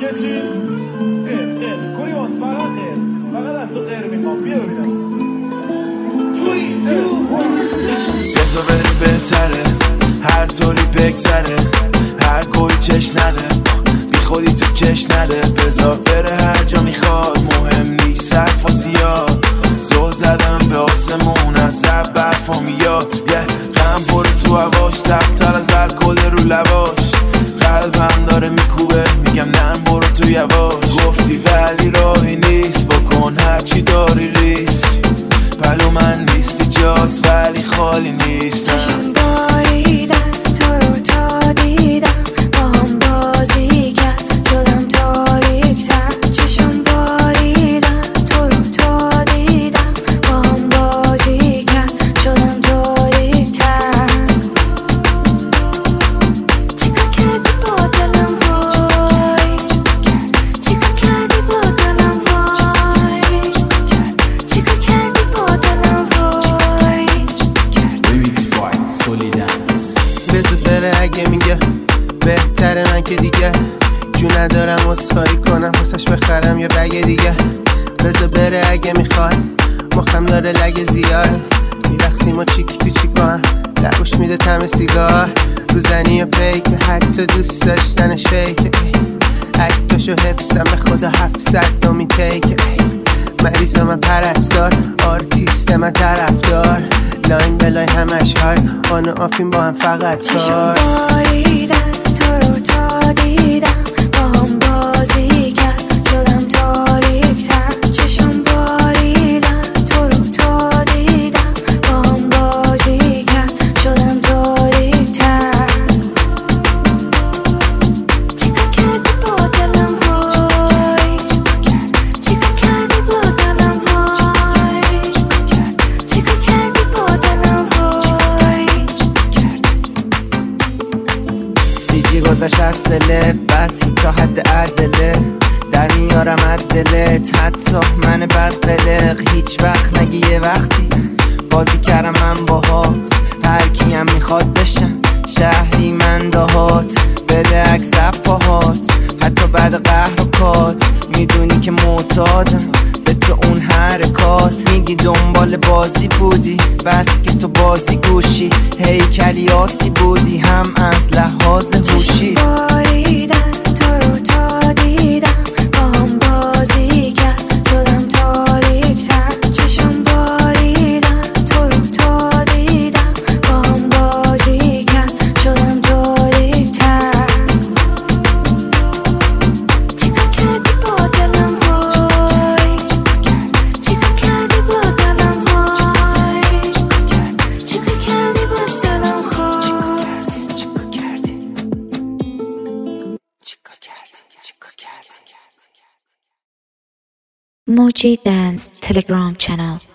دیگه چی؟ غیر کوریوس فقط از تو غیر میخوام. بیا ببینم. بذار بره بهتره هر طوری بگذره، هر کوی چش نده، بی خودی تو کش نده. بذار بره هر جا میخواد، مهم نیست حرف و زیاد. زل زدم به آسمون از عب برفا میاد. غم برو تو هواش، تر از الکل رو لباش. قلبم داره میکوبه، میگم نه برو تو یواش. گفتی ولی راهی نیست، بکن هرچی داری ریسک. پلو من نیستی جات ولی خالی نیست. چشم باریدم تو رو تا دیدم، با هم بازی کرد شدم تاریک‌تر. چشم باریدم تو رو تا دیدم، با هم بازی کرد شدم تاریک‌تر. چیکار کردی با دلم وای، چیکار کردی با دلم وای، چیکار کردی با دلم وای. بزود بره اگه میگه بهتره، من که دیگه جو ندارم اصخایی کنم واسش بخرم یه بگه دیگه. بزود بره اگه میخواد، مخم داره لگه زیاد. میرخسیم و چیک تو چیک با هم، لبوش میده تم سیگار. روزنی و پیکه حتی دوست داشتنش فیکه. اکتاشو حفظم به خدا 700 دومین تیکه. مریضا من پرستار، آرتیست من طرفدار. لاین بلای همش های آن و آفین با هم فقط چشم کار. باریدم تو رو تا دیدم، با هم بازی کرد شدم تاریک‌تر. چشم باریدم تو رو تا دیدم، با هم بازی کرد شدم تاریک‌تر. چیکار کردی با دلم وای، چیکار کردی با دلم وای، چیکار کردی با دلم وای. سیجی گذاشت از دلت، بس تا حد عدله. در میارم از دلت، حتی من بد قلق. هیچ وقت نگی یه وقتی بازی کردم من باهات. هر کیم میخواد بشم شهری من دهات. بده عکس پاهات حتی بعد قهر و کات. میدونی که معتادم به تو اون حرکات. میگی دنبال بازی بودی، بس که تو بازی گوشی. هیکلی آسی بودی هم از لحاظ هوشی. چشم باریدم تو رو تا دیدم، با هم بازی کرد شدم تاریک‌تر. چشم باریدم تو رو تا دیدم، با هم بازی کرد شدم تاریک‌تر. چیکار کردی با دلم وای، چیکار کردی با دلم وای، چیکار کردی باش دلم خواست. چیکار کردی؟ Moji Dance Telegram channel.